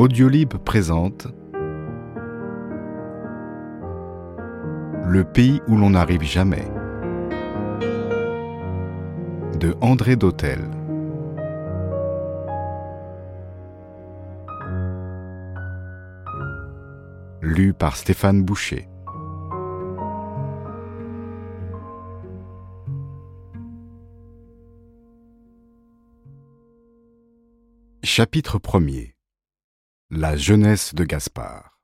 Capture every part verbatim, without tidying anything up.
Audiolib présente Le pays où l'on n'arrive jamais de André Dhôtel. Lu par Stéphane Boucher. Chapitre premier. La jeunesse de Gaspard.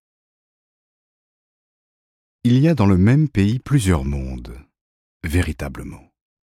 Il y a dans le même pays plusieurs mondes, véritablement.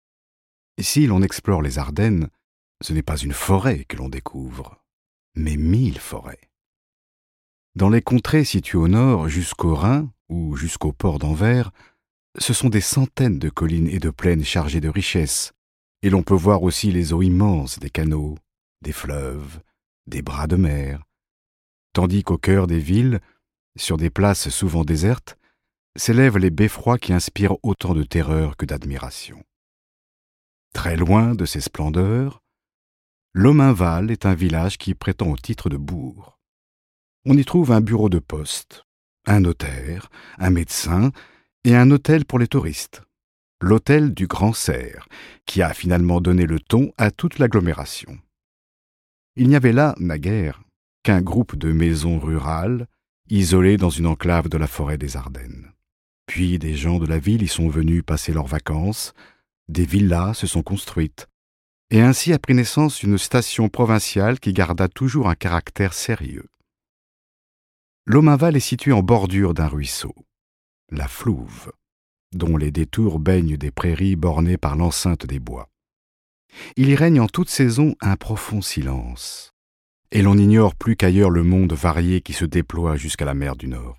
Si l'on explore les Ardennes, ce n'est pas une forêt que l'on découvre, mais mille forêts. Dans les contrées situées au nord jusqu'au Rhin ou jusqu'au port d'Anvers, ce sont des centaines de collines et de plaines chargées de richesses, et l'on peut voir aussi les eaux immenses des canaux, des fleuves, des bras de mer, tandis qu'au cœur des villes, sur des places souvent désertes, s'élèvent les beffrois qui inspirent autant de terreur que d'admiration. Très loin de ces splendeurs, Lominval est un village qui prétend au titre de bourg. On y trouve un bureau de poste, un notaire, un médecin et un hôtel pour les touristes, l'hôtel du Grand Cerf, qui a finalement donné le ton à toute l'agglomération. Il n'y avait là, naguère, qu'un groupe de maisons rurales, isolées dans une enclave de la forêt des Ardennes. Puis des gens de la ville y sont venus passer leurs vacances, des villas se sont construites, et ainsi a pris naissance une station provinciale qui garda toujours un caractère sérieux. Lominval est situé en bordure d'un ruisseau, la Flouve, dont les détours baignent des prairies bornées par l'enceinte des bois. Il y règne en toute saison un profond silence, et l'on ignore plus qu'ailleurs le monde varié qui se déploie jusqu'à la mer du Nord.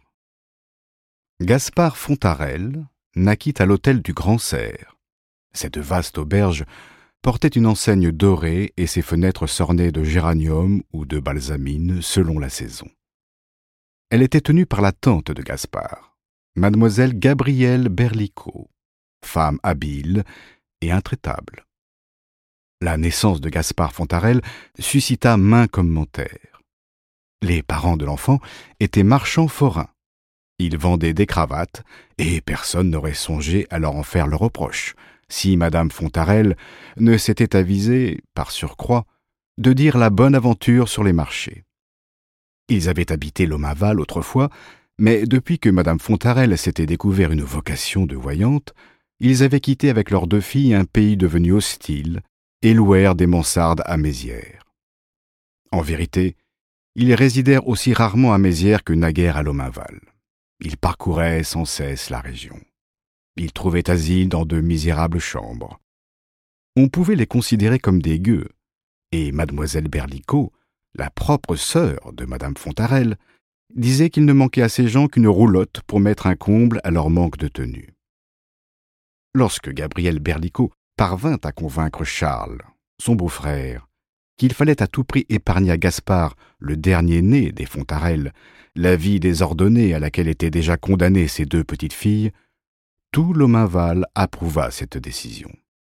Gaspard Fontarelle naquit à l'hôtel du Grand Cerf. Cette vaste auberge portait une enseigne dorée et ses fenêtres s'ornaient de géraniums ou de balsamines selon la saison. Elle était tenue par la tante de Gaspard, mademoiselle Gabrielle Berlicot, femme habile et intraitable. La naissance de Gaspard Fontarelle suscita maints commentaires. Les parents de l'enfant étaient marchands forains. Ils vendaient des cravates, et personne n'aurait songé à leur en faire le reproche, si madame Fontarelle ne s'était avisée, par surcroît, de dire la bonne aventure sur les marchés. Ils avaient habité Lominval autrefois, mais depuis que madame Fontarelle s'était découvert une vocation de voyante, ils avaient quitté avec leurs deux filles un pays devenu hostile et louèrent des mansardes à Mézières. En vérité, ils résidèrent aussi rarement à Mézières que naguère à Lominval. Ils parcouraient sans cesse la région. Ils trouvaient asile dans de misérables chambres. On pouvait les considérer comme des gueux, et mademoiselle Berlicot, la propre sœur de madame Fontarelle, disait qu'il ne manquait à ces gens qu'une roulotte pour mettre un comble à leur manque de tenue. Lorsque Gabrielle Berlicot parvint à convaincre Charles, son beau-frère, qu'il fallait à tout prix épargner à Gaspard, le dernier-né des Fontarelle, la vie désordonnée à laquelle étaient déjà condamnées ses deux petites filles, tout Lominval approuva cette décision.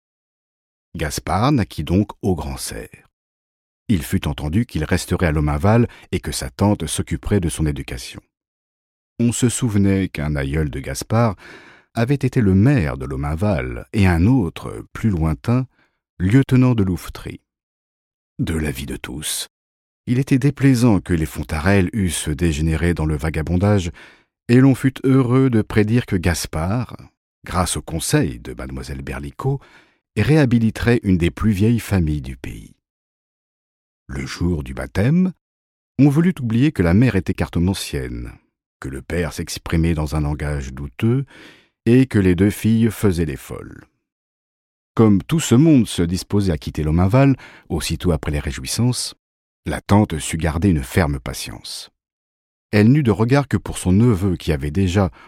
Gaspard naquit donc au Grand Cerf. Il fut entendu qu'il resterait à Lominval et que sa tante s'occuperait de son éducation. On se souvenait qu'un aïeul de Gaspard avait été le maire de Lominval et un autre, plus lointain, lieutenant de Louveterie. De l'avis de tous, il était déplaisant que les Fontarelle eussent dégénéré dans le vagabondage, et l'on fut heureux de prédire que Gaspard, grâce au conseil de mademoiselle Berlicot, réhabiliterait une des plus vieilles familles du pays. Le jour du baptême, on voulut oublier que la mère était cartomancienne, que le père s'exprimait dans un langage douteux, et que les deux filles faisaient les folles. Comme tout ce monde se disposait à quitter Lominval, aussitôt après les réjouissances, la tante sut garder une ferme patience. Elle n'eut de regard que pour son neveu qui avait déjà,